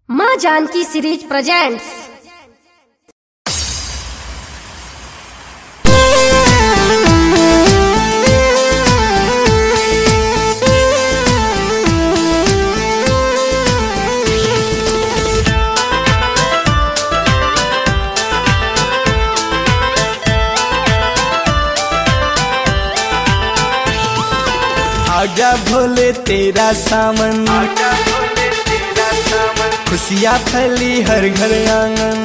माँ Janaki series presents. आजा भोले तेरा सामन, खुशियाँ फैली हर घर आंगन।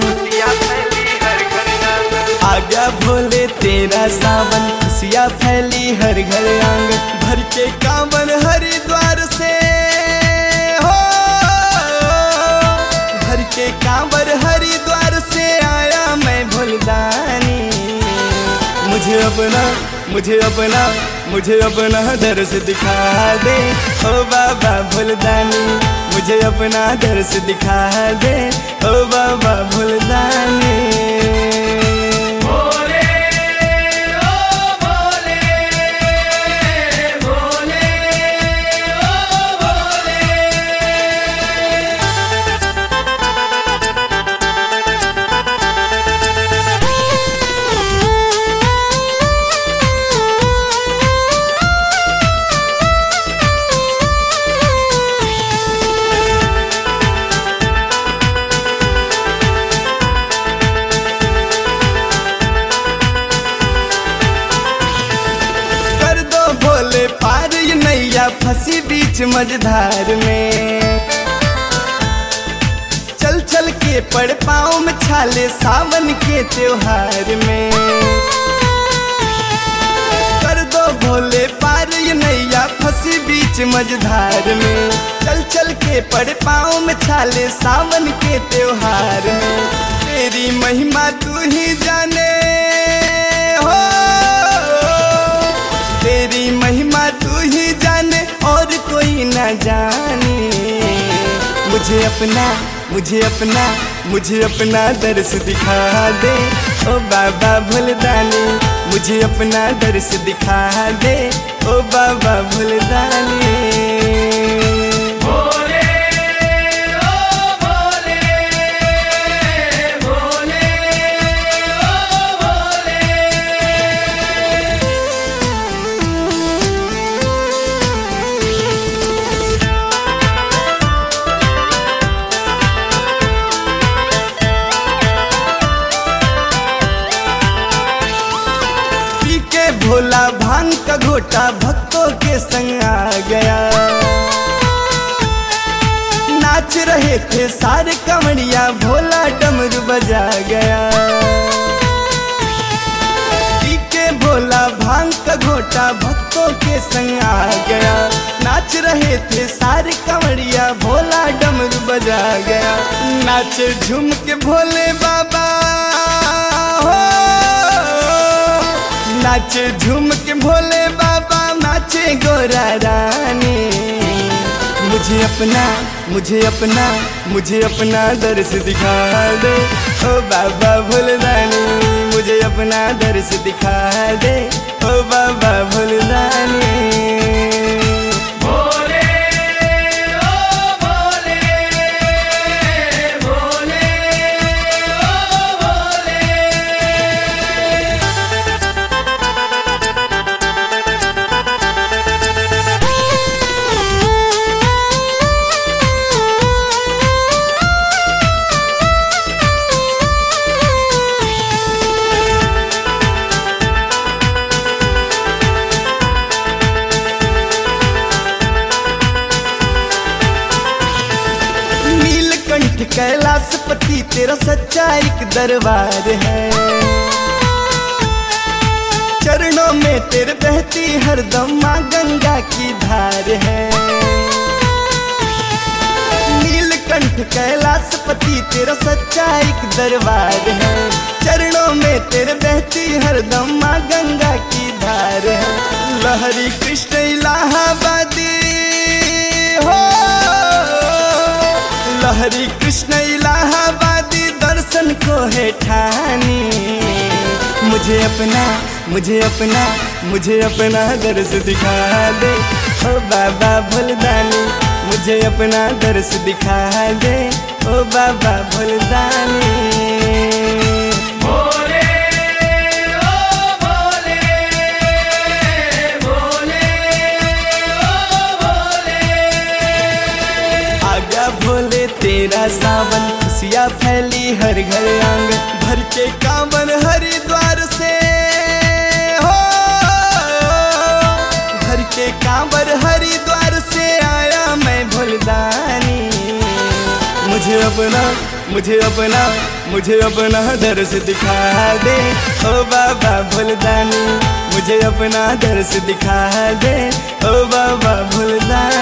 आजा भोले तेरा सावन, खुशियाँ फैली हर घर आंगन। भर के कांवर हरिद्वार से हो, भर के कांवर हरिद्वार से आया मैं भोलदानी। मुझे अपना दर्श दिखा दे ओ बाबा भोलदानी। मुझे अपना दर्श दिखा दे ओ बाबा भोलदानी। पार ये नैया फंसी बीच मझधार में, चल चल के पड़ पाँव में छाले सावन के त्योहार में। कर दो भोले पार ये नैया फंसी बीच मझधार में, चल चल के पड़ पाँव में छाले सावन के त्योहार में। तेरी महिमा तू ही जाने हो, तेरी महिमा तू ही जाने और कोई ना जाने। मुझे अपना दर्श दिखा दे ओ बाबा भोलदानी। मुझे अपना दर्श दिखा दे ओ बाबा भोलदानी। भोला भांग का घोटा भक्तों के संग आ गया, नाच रहे थे सारे कमरिया, भोला डमरू बजा गया। पी के भोला भांग का घोटा भक्तों के संग आ गया, नाच रहे थे सारे कमरिया, भोला डमरू बजा गया। नाच झूम के भोले बाबा हो, नाचे झूम के भोले बाबा, नाचे गोरा रानी। मुझे अपना दर्श दिखा दे ओ बाबा भोलदानी। मुझे अपना दर्श दिखा दे ओ बाबा भोलदानी। कैलाशपति तेरा सच्चा एक दरबार है, चरणों में तेरे बहती हरदम माँ गंगा की धार है। नीलकंठ कैलाशपति तेरा सच्चा एक दरबार है, चरणों में तेरे बहती हरदम माँ गंगा की धार है। लहरी कृष्ण इलाहाबादी हो, लहरी कृष्ण इलाहाबादी दर्शन को है ठानी। मुझे अपना दर्श दिखा दे ओ बाबा भोलदानी। मुझे अपना दर्श दिखा दे ओ बाबा भोलदानी। भोले ओ भोले, भोले ओ भोले। आगा भोले तेरा सावन, खुशियाँ फैली हर घर आंगन, भर के कांवर हरिद्वार से हो, भर के कांवर हरिद्वार से आया मैं भोलदानी। मुझे अपना दर्श दिखा दे ओ बाबा भोलदानी, मुझे अपना दर्श दिखा दे ओ बाबा भोलदानी।